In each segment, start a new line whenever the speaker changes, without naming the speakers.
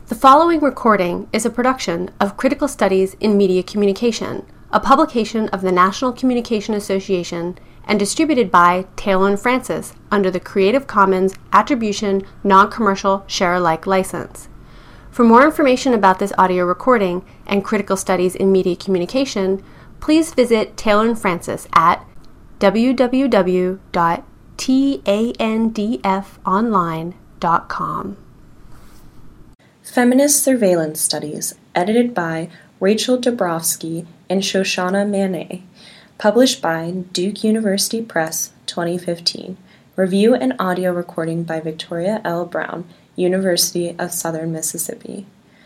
The following recording is a production of Critical Studies in Media Communication, a publication of the National Communication Association and distributed by Taylor & Francis under the Creative Commons Attribution Non-Commercial Share-alike license. For more information about this audio recording and Critical Studies in Media Communication, please visit Taylor & Francis at www.tandfonline.com.
Feminist Surveillance Studies, edited by Rachel Dabrowski and Shoshana Manet, published by Duke University Press, 2015. Review and audio recording by Victoria L. Brown, University of Southern Mississippi.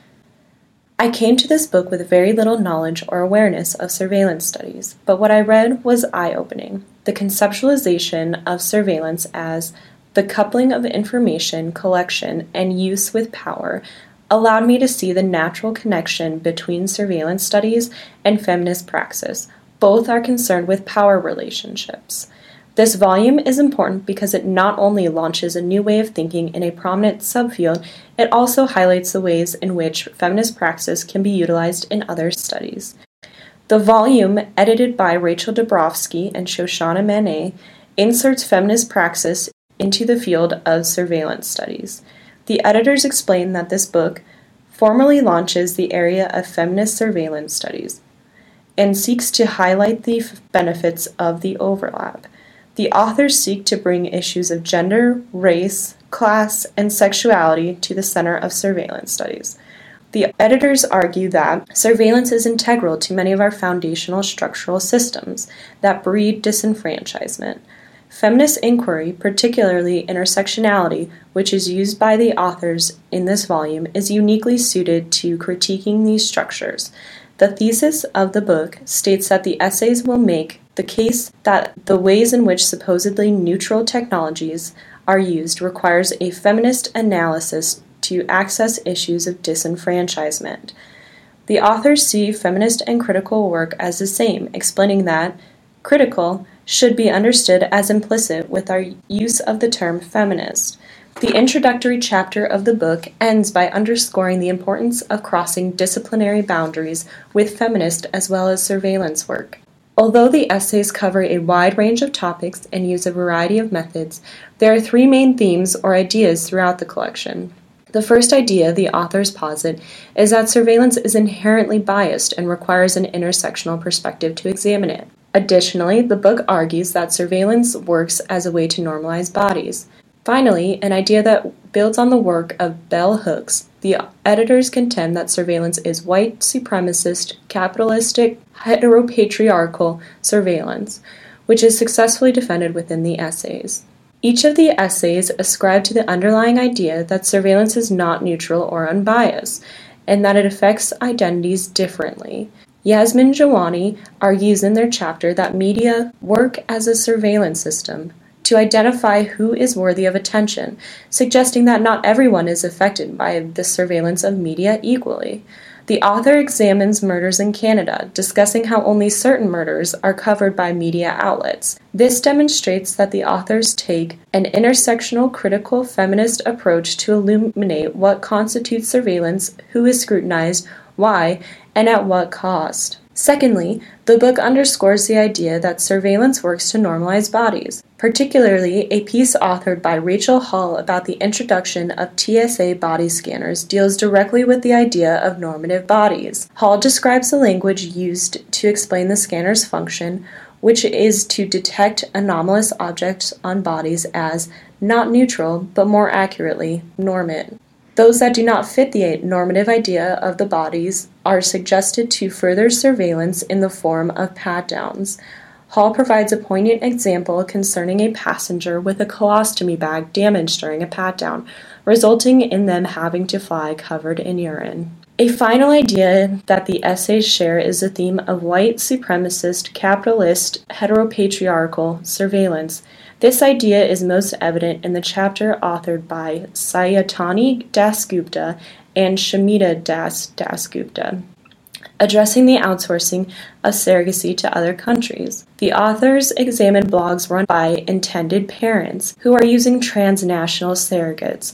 I came to this book with very little knowledge or awareness of surveillance studies, but what I read was eye-opening. The conceptualization of surveillance as the coupling of information collection and use with power allowed me to see the natural connection between surveillance studies and feminist praxis. Both are concerned with power relationships. This volume is important because it not only launches a new way of thinking in a prominent subfield, it also highlights the ways in which feminist praxis can be utilized in other studies. The volume, edited by Rachel Dabrowski and Shoshana Manet, inserts feminist praxis into the field of surveillance studies. The editors explain that this book formally launches the area of feminist surveillance studies and seeks to highlight the benefits of the overlap. The authors seek to bring issues of gender, race, class, and sexuality to the center of surveillance studies. The editors argue that surveillance is integral to many of our foundational structural systems that breed disenfranchisement. Feminist inquiry, particularly intersectionality, which is used by the authors in this volume, is uniquely suited to critiquing these structures. The thesis of the book states that the essays will make the case that the ways in which supposedly neutral technologies are used requires a feminist analysis to access issues of disenfranchisement. The authors see feminist and critical work as the same, explaining that critical should be understood as implicit with our use of the term feminist. The introductory chapter of the book ends by underscoring the importance of crossing disciplinary boundaries with feminist as well as surveillance work. Although the essays cover a wide range of topics and use a variety of methods, there are three main themes or ideas throughout the collection. The first idea the authors posit is that surveillance is inherently biased and requires an intersectional perspective to examine it. Additionally, the book argues that surveillance works as a way to normalize bodies. Finally, an idea that builds on the work of bell hooks, the editors contend that surveillance is white, supremacist, capitalistic, heteropatriarchal surveillance, which is successfully defended within the essays. Each of the essays ascribe to the underlying idea that surveillance is not neutral or unbiased, and that it affects identities differently. Yasmin Jawani argues in their chapter that media work as a surveillance system to identify who is worthy of attention, suggesting that not everyone is affected by the surveillance of media equally. The author examines murders in Canada, discussing how only certain murders are covered by media outlets. This demonstrates that the authors take an intersectional critical feminist approach to illuminate what constitutes surveillance, who is scrutinized, why, and at what cost. Secondly, the book underscores the idea that surveillance works to normalize bodies, particularly a piece authored by Rachel Hall about the introduction of TSA body scanners deals directly with the idea of normative bodies. Hall describes the language used to explain the scanner's function, which is to detect anomalous objects on bodies as not neutral, but more accurately, normant. Those that do not fit the normative idea of the bodies are suggested to further surveillance in the form of pat-downs. Hall provides a poignant example concerning a passenger with a colostomy bag damaged during a pat-down, resulting in them having to fly covered in urine. A final idea that the essays share is the theme of white supremacist, capitalist, heteropatriarchal surveillance. This idea is most evident in the chapter authored by Sayatani Dasgupta and Shamita Dasgupta, addressing the outsourcing of surrogacy to other countries. The authors examine blogs run by intended parents who are using transnational surrogates.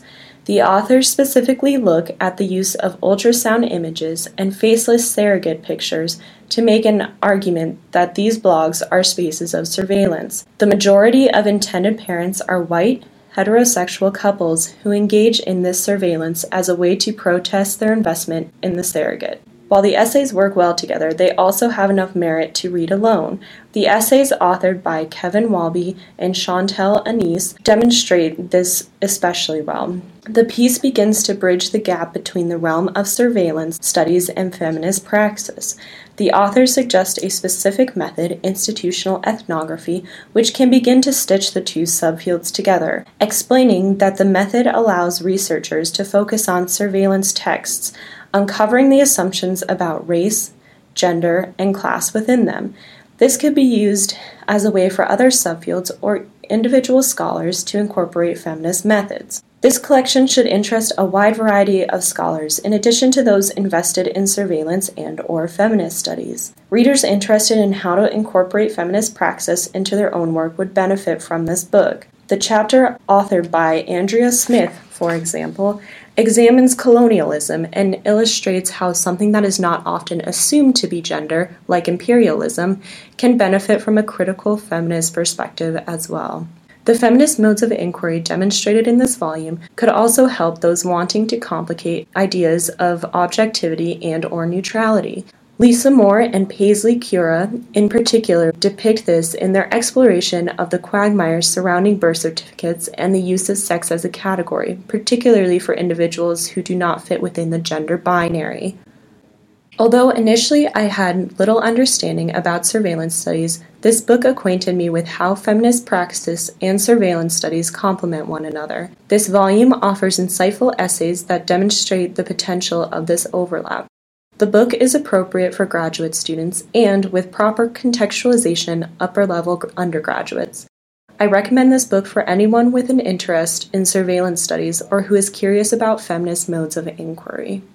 The authors specifically look at the use of ultrasound images and faceless surrogate pictures to make an argument that these blogs are spaces of surveillance. The majority of intended parents are white, heterosexual couples who engage in this surveillance as a way to protest their investment in the surrogate. While the essays work well together, they also have enough merit to read alone. The essays authored by Kevin Walby and Chantal Anise demonstrate this especially well. The piece begins to bridge the gap between the realm of surveillance studies and feminist praxis. The authors suggest a specific method, institutional ethnography, which can begin to stitch the two subfields together, explaining that the method allows researchers to focus on surveillance texts, uncovering the assumptions about race, gender, and class within them. This could be used as a way for other subfields or individual scholars to incorporate feminist methods. This collection should interest a wide variety of scholars, in addition to those invested in surveillance and/or feminist studies. Readers interested in how to incorporate feminist praxis into their own work would benefit from this book. The chapter authored by Andrea Smith, for example, examines colonialism and illustrates how something that is not often assumed to be gender, like imperialism, can benefit from a critical feminist perspective as well. The feminist modes of inquiry demonstrated in this volume could also help those wanting to complicate ideas of objectivity and/or neutrality. Lisa Moore and Paisley Cura, in particular, depict this in their exploration of the quagmires surrounding birth certificates and the use of sex as a category, particularly for individuals who do not fit within the gender binary. Although initially I had little understanding about surveillance studies, this book acquainted me with how feminist praxis and surveillance studies complement one another. This volume offers insightful essays that demonstrate the potential of this overlap. The book is appropriate for graduate students and, with proper contextualization, upper-level undergraduates. I recommend this book for anyone with an interest in surveillance studies or who is curious about feminist modes of inquiry.